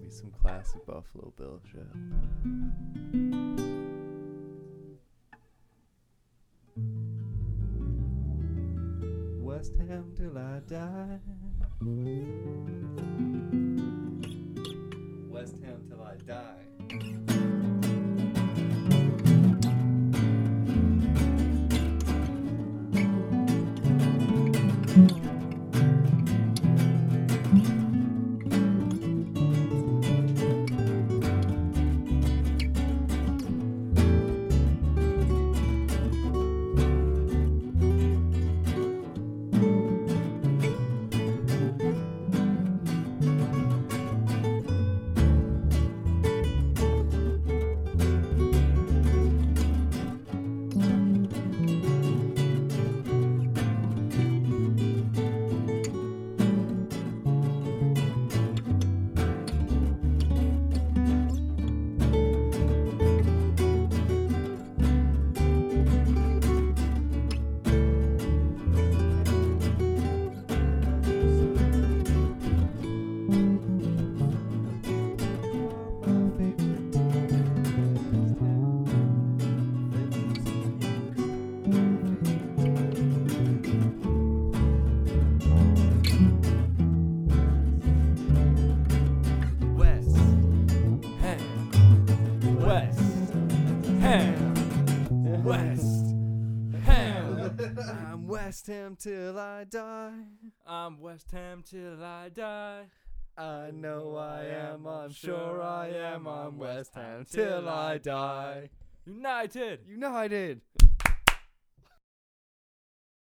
some classic Buffalo Bill shit. West Ham till I die. West Ham till I die. I'm West Ham till I die. I'm West Ham till I die. I know I am, I'm sure I am. I'm West Ham till I die. United! United!